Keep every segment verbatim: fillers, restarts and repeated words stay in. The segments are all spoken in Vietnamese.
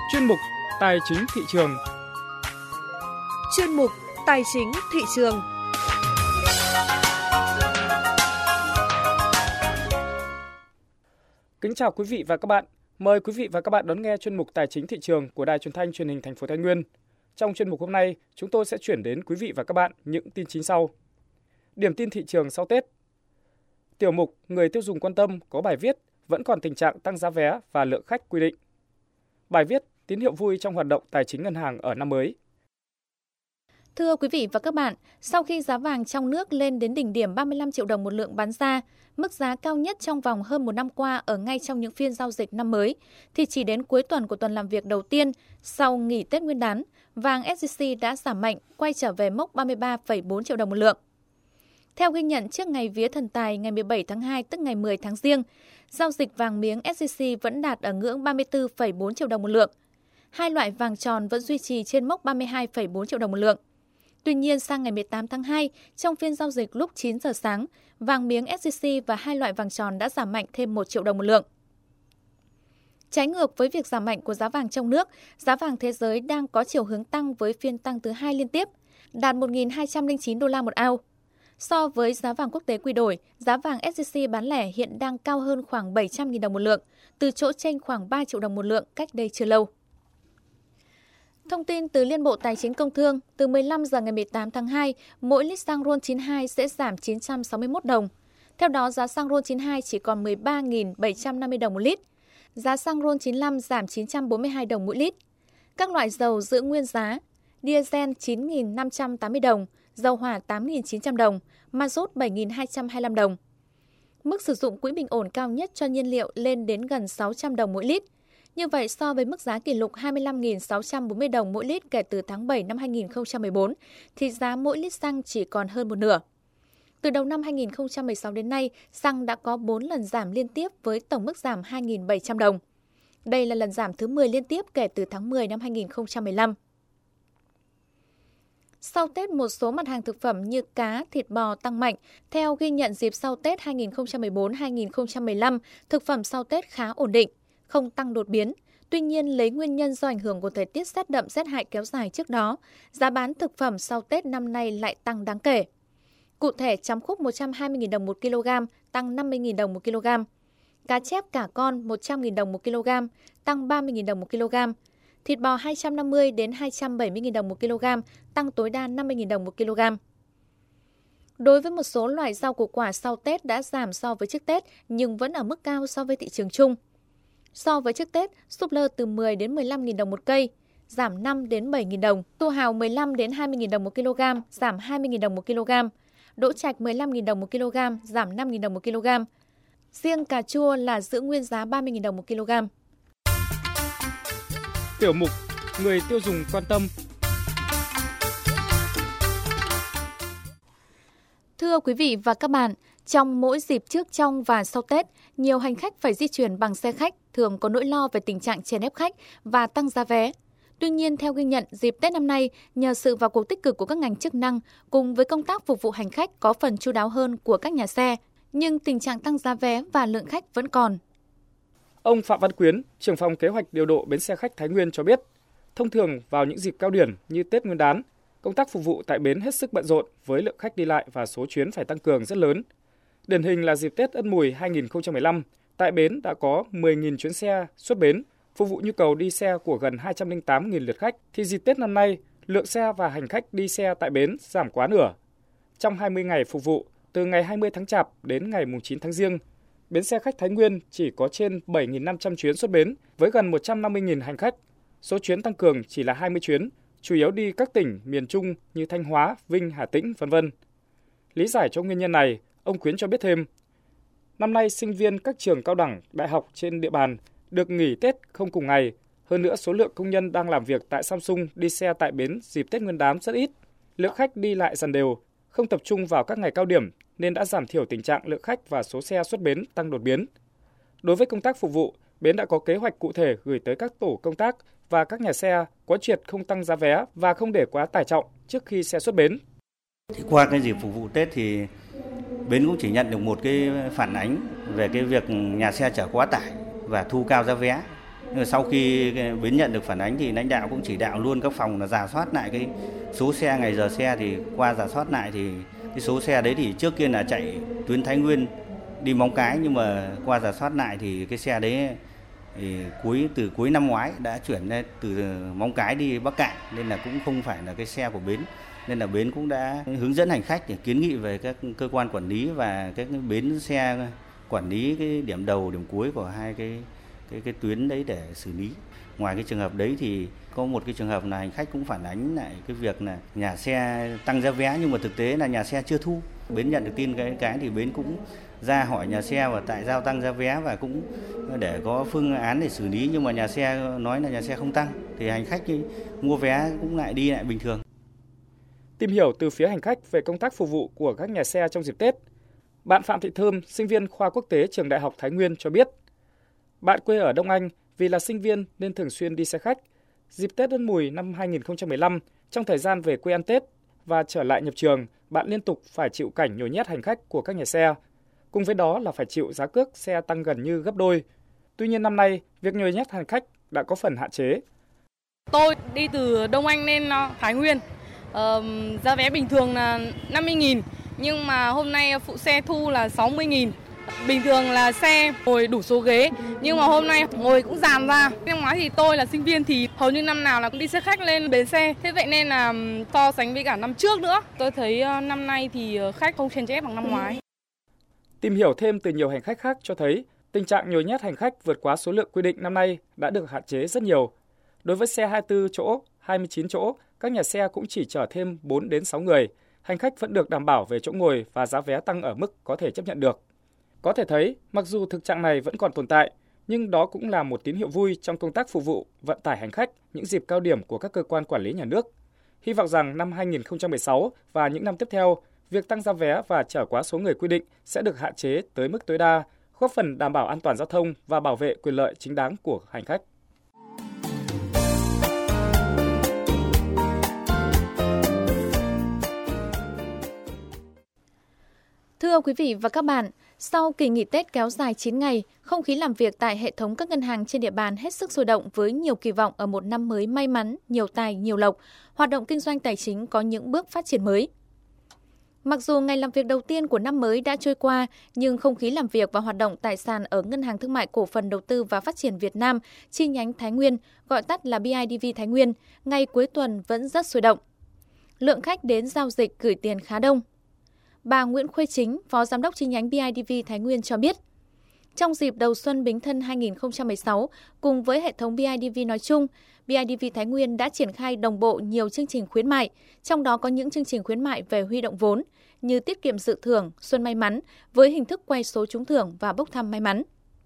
chuyên mục Tài chính thị trường. Chuyên mục Tài chính thị trường. Kính chào quý vị và các bạn. Mời quý vị và các bạn đón nghe chuyên mục Tài chính thị trường của Đài Truyền thanh Truyền hình Thành phố Thái Nguyên. Trong chuyên mục hôm nay, chúng tôi sẽ chuyển đến quý vị và các bạn những tin chính sau. Điểm tin thị trường sau Tết. Tiểu mục Người tiêu dùng quan tâm có bài viết vẫn còn tình trạng tăng giá vé và lượng khách quy định. Bài viết tín hiệu vui trong hoạt động tài chính ngân hàng ở năm mới. Thưa quý vị và các bạn, sau khi giá vàng trong nước lên đến đỉnh điểm ba mươi lăm triệu đồng một lượng bán ra, mức giá cao nhất trong vòng hơn một năm qua ở ngay trong những phiên giao dịch năm mới, thì chỉ đến cuối tuần của tuần làm việc đầu tiên sau nghỉ Tết Nguyên đán, vàng ét gi xê đã giảm mạnh, quay trở về mốc ba mươi ba phẩy bốn triệu đồng một lượng. Theo ghi nhận trước ngày vía Thần Tài ngày mười bảy tháng hai tức ngày mười tháng Giêng, giao dịch vàng miếng ét gi xê vẫn đạt ở ngưỡng ba mươi tư phẩy bốn triệu đồng một lượng. Hai loại vàng tròn vẫn duy trì trên mốc ba mươi hai phẩy bốn triệu đồng một lượng. Tuy nhiên, sang ngày mười tám tháng hai, trong phiên giao dịch lúc chín giờ sáng, vàng miếng ét gi xê và hai loại vàng tròn đã giảm mạnh thêm một triệu đồng một lượng. Trái ngược với việc giảm mạnh của giá vàng trong nước, giá vàng thế giới đang có chiều hướng tăng với phiên tăng thứ hai liên tiếp, đạt một nghìn hai trăm lẻ chín đô la một ounce. So với giá vàng quốc tế quy đổi, giá vàng ét gi xê bán lẻ hiện đang cao hơn khoảng bảy trăm nghìn đồng một lượng, từ chỗ chênh khoảng ba triệu đồng một lượng cách đây chưa lâu. Thông tin từ Liên Bộ Tài chính Công Thương, từ mười lăm giờ ngày mười tám tháng hai, mỗi lít xăng RON chín mươi hai sẽ giảm chín trăm sáu mươi mốt đồng. Theo đó, giá xăng RON chín mươi hai chỉ còn mười ba nghìn bảy trăm năm mươi đồng một lít. Giá xăng RON chín mươi lăm giảm chín trăm bốn mươi hai đồng mỗi lít. Các loại dầu giữ nguyên giá, diesel chín nghìn năm trăm tám mươi đồng, dầu hỏa tám nghìn chín trăm đồng, ma rút bảy nghìn hai trăm hai mươi lăm đồng. Mức sử dụng quỹ bình ổn cao nhất cho nhiên liệu lên đến gần sáu trăm đồng mỗi lít. Như vậy, so với mức giá kỷ lục hai mươi lăm nghìn sáu trăm bốn mươi đồng mỗi lít kể từ tháng bảy năm hai nghìn không trăm mười bốn, thì giá mỗi lít xăng chỉ còn hơn một nửa. Từ đầu năm hai nghìn không trăm mười sáu đến nay, xăng đã có bốn lần giảm liên tiếp với tổng mức giảm hai nghìn bảy trăm đồng. Đây là lần giảm thứ mười liên tiếp kể từ tháng mười năm hai nghìn không trăm mười lăm. Sau Tết, một số mặt hàng thực phẩm như cá, thịt bò tăng mạnh. Theo ghi nhận dịp sau Tết hai nghìn không trăm mười bốn hai nghìn không trăm mười lăm, thực phẩm sau Tết khá ổn định, không tăng đột biến. Tuy nhiên, lấy nguyên nhân do ảnh hưởng của thời tiết rét đậm rét hại kéo dài trước đó, giá bán thực phẩm sau Tết năm nay lại tăng đáng kể. Cụ thể, chấm khúc một trăm hai mươi nghìn đồng một kg, tăng năm mươi nghìn đồng một kg. Cá chép cả con một trăm nghìn đồng một kg, tăng ba mươi nghìn đồng một kg. Thịt bò hai trăm năm mươi đến hai trăm bảy mươi nghìn đồng một kg, tăng tối đa năm mươi nghìn đồng một kg. Đối với một số loại rau củ quả sau Tết đã giảm so với trước Tết nhưng vẫn ở mức cao so với thị trường chung. So với trước Tết, súp lơ từ mười đến mười lăm nghìn đồng một cây, giảm năm đến bảy nghìn đồng. Su hào mười lăm đến hai mươi nghìn đồng một kg, giảm hai mươi nghìn đồng một kg. Đỗ trạch mười lăm nghìn đồng một kg, giảm năm nghìn đồng một kg. Riêng cà chua là giữ nguyên giá ba mươi nghìn đồng một kg. Tiểu mục Người tiêu dùng quan tâm. Thưa quý vị và các bạn, trong mỗi dịp trước, trong và sau Tết, nhiều hành khách phải di chuyển bằng xe khách, thường có nỗi lo về tình trạng chèn ép khách và tăng giá vé. Tuy nhiên, theo ghi nhận, dịp Tết năm nay, nhờ sự vào cuộc tích cực của các ngành chức năng cùng với công tác phục vụ hành khách có phần chu đáo hơn của các nhà xe, nhưng tình trạng tăng giá vé và lượng khách vẫn còn. Ông Phạm Văn Quyến, trưởng phòng kế hoạch điều độ bến xe khách Thái Nguyên cho biết, thông thường vào những dịp cao điểm như Tết Nguyên đán, công tác phục vụ tại bến hết sức bận rộn với lượng khách đi lại và số chuyến phải tăng cường rất lớn. Điển hình là dịp Tết Ất Mùi hai nghìn không trăm mười lăm, tại bến đã có mười nghìn chuyến xe xuất bến, phục vụ nhu cầu đi xe của gần hai trăm lẻ tám nghìn lượt khách, thì dịp Tết năm nay, lượng xe và hành khách đi xe tại bến giảm quá nửa. Trong hai mươi ngày phục vụ, từ ngày hai mươi tháng Chạp đến ngày chín tháng Giêng, bến xe khách Thái Nguyên chỉ có trên bảy nghìn năm trăm chuyến xuất bến với gần một trăm năm mươi nghìn hành khách. Số chuyến tăng cường chỉ là hai mươi chuyến, chủ yếu đi các tỉnh miền Trung như Thanh Hóa, Vinh, Hà Tĩnh, vân vân. Lý giải cho nguyên nhân này, ông Quyến cho biết thêm, năm nay sinh viên các trường cao đẳng, đại học trên địa bàn được nghỉ Tết không cùng ngày. Hơn nữa, số lượng công nhân đang làm việc tại Samsung đi xe tại bến dịp Tết Nguyên đán rất ít. Lượng khách đi lại dần đều, không tập trung vào các ngày cao điểm nên đã giảm thiểu tình trạng lượng khách và số xe xuất bến tăng đột biến. Đối với công tác phục vụ, bến đã có kế hoạch cụ thể gửi tới các tổ công tác và các nhà xe quán triệt không tăng giá vé và không để quá tải trọng trước khi xe xuất bến. Thì qua cái dịp phục vụ Tết thì bến cũng chỉ nhận được một cái phản ánh về cái việc nhà xe chở quá tải và thu cao giá vé. Sau khi bến nhận được phản ánh thì lãnh đạo cũng chỉ đạo luôn các phòng là rà soát lại cái số xe, ngày giờ xe, thì qua rà soát lại thì cái số xe đấy thì trước kia là chạy tuyến Thái Nguyên đi Móng Cái, nhưng mà qua rà soát lại thì cái xe đấy thì cuối từ cuối năm ngoái đã chuyển lên từ Móng Cái đi Bắc Kạn, nên là cũng không phải là cái xe của bến, nên là bến cũng đã hướng dẫn hành khách để kiến nghị về các cơ quan quản lý và các bến xe quản lý cái điểm đầu điểm cuối của hai cái cái cái tuyến đấy để xử lý. Ngoài cái trường hợp đấy thì có một cái trường hợp là hành khách cũng phản ánh lại cái việc là nhà xe tăng giá vé, nhưng mà thực tế là nhà xe chưa thu. Bến nhận được tin cái cái thì bến cũng ra hỏi nhà xe và tại sao tăng giá vé và cũng để có phương án để xử lý, nhưng mà nhà xe nói là nhà xe không tăng thì hành khách mua vé cũng lại đi lại bình thường. Tìm hiểu từ phía hành khách về công tác phục vụ của các nhà xe trong dịp Tết, bạn Phạm Thị Thơm, sinh viên khoa quốc tế trường Đại học Thái Nguyên cho biết, bạn quê ở Đông Anh, vì là sinh viên nên thường xuyên đi xe khách. Dịp Tết Ất Mùi năm hai nghìn không trăm mười lăm, trong thời gian về quê ăn Tết và trở lại nhập trường, bạn liên tục phải chịu cảnh nhồi nhét hành khách của các nhà xe. Cùng với đó là phải chịu giá cước xe tăng gần như gấp đôi. Tuy nhiên năm nay, việc nhồi nhét hành khách đã có phần hạn chế. Tôi đi từ Đông Anh lên Thái Nguyên, ờ, giá vé bình thường là năm mươi nghìn, nhưng mà hôm nay phụ xe thu là sáu mươi nghìn. Bình thường là xe ngồi đủ số ghế, nhưng mà hôm nay ngồi cũng dàn ra. Năm ngoái thì tôi là sinh viên thì hầu như năm nào là cũng đi xe khách lên bến xe. Thế vậy nên là so sánh với cả năm trước nữa, tôi thấy năm nay thì khách không chen chét bằng năm ngoái. Tìm hiểu thêm từ nhiều hành khách khác cho thấy tình trạng nhồi nhét hành khách vượt quá số lượng quy định năm nay đã được hạn chế rất nhiều. Đối với xe hai mươi tư chỗ, hai mươi chín chỗ, các nhà xe cũng chỉ chở thêm bốn đến sáu người. Hành khách vẫn được đảm bảo về chỗ ngồi và giá vé tăng ở mức có thể chấp nhận được. Có thể thấy, mặc dù thực trạng này vẫn còn tồn tại, nhưng đó cũng là một tín hiệu vui trong công tác phục vụ vận tải hành khách những dịp cao điểm của các cơ quan quản lý nhà nước. Hy vọng rằng năm hai nghìn không trăm mười sáu và những năm tiếp theo, việc tăng giá vé và trở quá số người quy định sẽ được hạn chế tới mức tối đa, góp phần đảm bảo an toàn giao thông và bảo vệ quyền lợi chính đáng của hành khách. Thưa quý vị và các bạn, sau kỳ nghỉ Tết kéo dài chín ngày, không khí làm việc tại hệ thống các ngân hàng trên địa bàn hết sức sôi động với nhiều kỳ vọng ở một năm mới may mắn, nhiều tài, nhiều lộc, hoạt động kinh doanh tài chính có những bước phát triển mới. Mặc dù ngày làm việc đầu tiên của năm mới đã trôi qua, nhưng không khí làm việc và hoạt động tại sàn ở Ngân hàng Thương mại Cổ phần Đầu tư và Phát triển Việt Nam, chi nhánh Thái Nguyên, gọi tắt là bê i đê vê Thái Nguyên, ngày cuối tuần vẫn rất sôi động. Lượng khách đến giao dịch gửi tiền khá đông. Bà Nguyễn Khuê Chính, Phó Giám đốc chi nhánh bê i đê vê Thái Nguyên cho biết, trong dịp đầu xuân Bính Thân hai nghìn không trăm mười sáu, cùng với hệ thống bê i đê vê nói chung, bê i đê vê Thái Nguyên đã triển khai đồng bộ nhiều chương trình khuyến mại, trong đó có những chương trình khuyến mại về huy động vốn, như tiết kiệm dự thưởng, xuân may mắn, với hình thức quay số trúng thưởng và bốc thăm may mắn.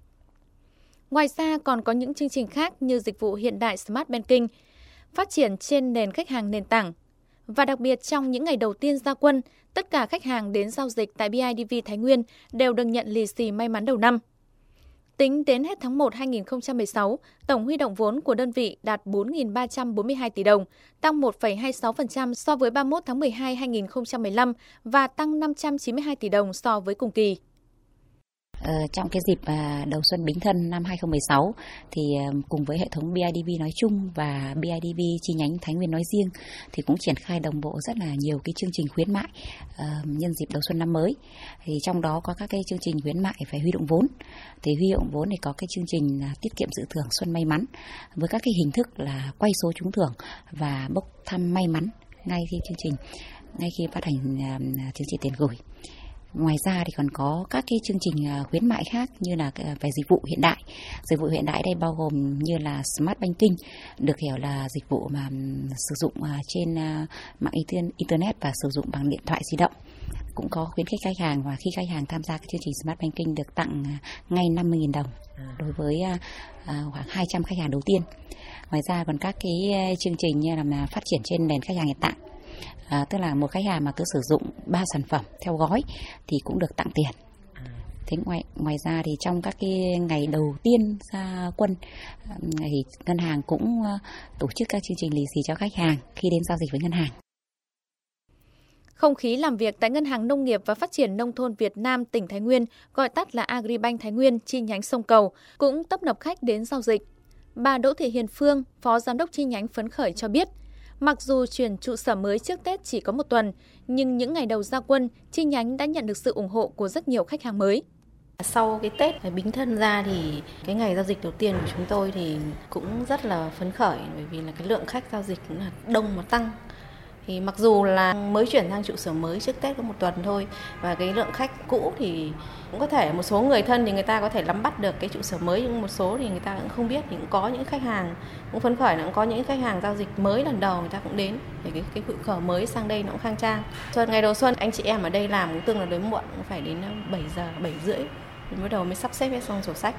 Ngoài ra còn có những chương trình khác như dịch vụ hiện đại Smart Banking, phát triển trên nền khách hàng nền tảng. Và đặc biệt trong những ngày đầu tiên ra quân, tất cả khách hàng đến giao dịch tại bê i đê vê Thái Nguyên đều được nhận lì xì may mắn đầu năm. Tính đến hết tháng một năm hai nghìn không trăm mười sáu, tổng huy động vốn của đơn vị đạt bốn nghìn ba trăm bốn mươi hai tỷ đồng, tăng một phẩy hai mươi sáu phần trăm so với ba mươi mốt tháng mười hai năm hai nghìn không trăm mười lăm và tăng năm trăm chín mươi hai tỷ đồng so với cùng kỳ. Ờ, trong cái dịp à, đầu xuân Bính Thân năm hai nghìn không trăm mười sáu thì à, cùng với hệ thống bê i đê vê nói chung và bê i đê vê chi nhánh Thái Nguyên nói riêng thì cũng triển khai đồng bộ rất là nhiều cái chương trình khuyến mại à, nhân dịp đầu xuân năm mới. Thì trong đó có các cái chương trình khuyến mại về huy động vốn. Thì huy động vốn thì có cái chương trình là tiết kiệm dự thưởng xuân may mắn với các cái hình thức là quay số trúng thưởng và bốc thăm may mắn ngay khi chương trình ngay khi phát hành à, chương trình tiền gửi. Ngoài ra thì còn có các cái chương trình khuyến mại khác như là về dịch vụ hiện đại. Dịch vụ hiện đại đây bao gồm như là Smart Banking, được hiểu là dịch vụ mà sử dụng trên mạng Internet và sử dụng bằng điện thoại di động. Cũng có khuyến khích khách hàng và khi khách hàng tham gia cái chương trình Smart Banking được tặng ngay năm mươi nghìn đồng đối với khoảng hai trăm khách hàng đầu tiên. Ngoài ra còn các cái chương trình như là phát triển trên nền khách hàng hiện tại. À, tức là một khách hàng mà cứ sử dụng ba sản phẩm theo gói thì cũng được tặng tiền. Thế ngoài ngoài ra thì trong các cái ngày đầu tiên ra quân thì ngân hàng cũng tổ chức các chương trình lì xì cho khách hàng khi đến giao dịch với ngân hàng. Không khí làm việc tại Ngân hàng Nông nghiệp và Phát triển Nông thôn Việt Nam tỉnh Thái Nguyên, gọi tắt là Agribank Thái Nguyên chi nhánh Sông Cầu, cũng tấp nập khách đến giao dịch. Bà Đỗ Thị Hiền Phương, Phó Giám đốc chi nhánh phấn khởi cho biết, mặc dù chuyển trụ sở mới trước Tết chỉ có một tuần, nhưng những ngày đầu ra quân, chi nhánh đã nhận được sự ủng hộ của rất nhiều khách hàng mới. Sau cái Tết Bính Thân ra thì cái ngày giao dịch đầu tiên của chúng tôi thì cũng rất là phấn khởi, bởi vì là cái lượng khách giao dịch cũng là đông mà tăng. Thì mặc dù là mới chuyển sang trụ sở mới trước Tết có một tuần thôi, và cái lượng khách cũ thì cũng có thể một số người thân thì người ta có thể nắm bắt được cái trụ sở mới, nhưng một số thì người ta cũng không biết. Thì cũng có những khách hàng cũng phấn khởi, là cũng có những khách hàng giao dịch mới lần đầu người ta cũng đến để cái cái trụ sở mới sang đây nó cũng khang trang. Xuân ngày đầu xuân anh chị em ở đây làm cũng tương là đến muộn, cũng phải đến bảy giờ, bảy rưỡi mới đầu mới sắp xếp hết xong sổ sách.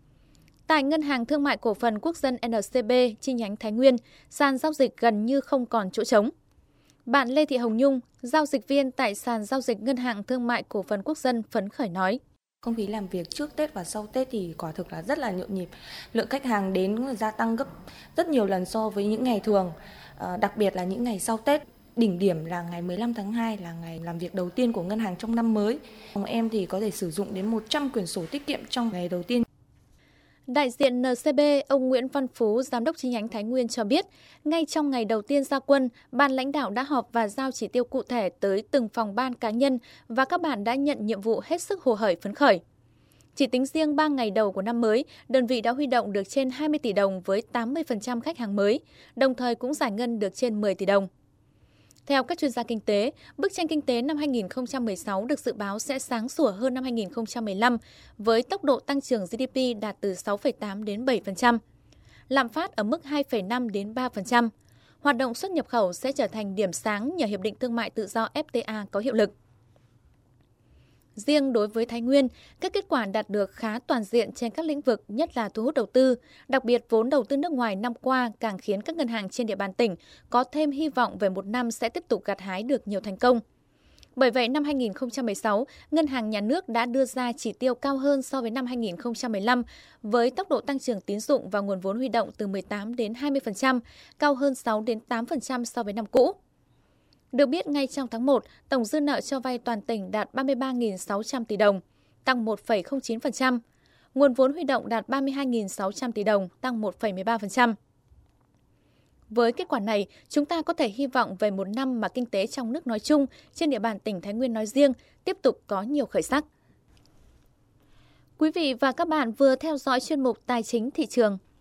Tại Ngân hàng Thương mại Cổ phần Quốc dân en xê bê chi nhánh Thái Nguyên, sàn giao dịch gần như không còn chỗ trống. Bạn Lê Thị Hồng Nhung, giao dịch viên tại sàn giao dịch Ngân hàng Thương mại Cổ phần Quốc dân phấn khởi nói. Không khí làm việc trước Tết và sau Tết thì quả thực là rất là nhộn nhịp. Lượng khách hàng đến gia tăng gấp rất nhiều lần so với những ngày thường, à, đặc biệt là những ngày sau Tết. Đỉnh điểm là ngày mười lăm tháng hai là ngày làm việc đầu tiên của ngân hàng trong năm mới. Em thì có thể sử dụng đến một trăm quyển sổ tiết kiệm trong ngày đầu tiên. Đại diện en xê bê, ông Nguyễn Văn Phú, Giám đốc chi nhánh Thái Nguyên cho biết, ngay trong ngày đầu tiên ra quân, ban lãnh đạo đã họp và giao chỉ tiêu cụ thể tới từng phòng ban cá nhân và các bạn đã nhận nhiệm vụ hết sức hồ hởi phấn khởi. Chỉ tính riêng ba ngày đầu của năm mới, đơn vị đã huy động được trên hai mươi tỷ đồng với tám mươi phần trăm khách hàng mới, đồng thời cũng giải ngân được trên mười tỷ đồng. Theo các chuyên gia kinh tế, bức tranh kinh tế năm hai nghìn không trăm mười sáu được dự báo sẽ sáng sủa hơn năm hai nghìn không trăm mười lăm, với tốc độ tăng trưởng giê đê pê đạt từ sáu phẩy tám đến bảy phần trăm, lạm phát ở mức hai phẩy năm đến ba phần trăm. Hoạt động xuất nhập khẩu sẽ trở thành điểm sáng nhờ Hiệp định Thương mại Tự do ép tê a có hiệu lực. Riêng đối với Thái Nguyên, các kết quả đạt được khá toàn diện trên các lĩnh vực, nhất là thu hút đầu tư. Đặc biệt, vốn đầu tư nước ngoài năm qua càng khiến các ngân hàng trên địa bàn tỉnh có thêm hy vọng về một năm sẽ tiếp tục gặt hái được nhiều thành công. Bởi vậy, năm hai nghìn không trăm mười sáu, Ngân hàng Nhà nước đã đưa ra chỉ tiêu cao hơn so với năm hai nghìn không trăm mười lăm, với tốc độ tăng trưởng tín dụng và nguồn vốn huy động từ mười tám đến hai mươi phần trăm, cao hơn sáu đến tám phần trăm so với năm cũ. Được biết, ngay trong tháng một, tổng dư nợ cho vay toàn tỉnh đạt ba mươi ba nghìn sáu trăm tỷ đồng, tăng một phẩy không chín phần trăm. Nguồn vốn huy động đạt ba mươi hai nghìn sáu trăm tỷ đồng, tăng một phẩy mười ba phần trăm. Với kết quả này, chúng ta có thể hy vọng về một năm mà kinh tế trong nước nói chung, trên địa bàn tỉnh Thái Nguyên nói riêng, tiếp tục có nhiều khởi sắc. Quý vị và các bạn vừa theo dõi chuyên mục Tài chính thị trường.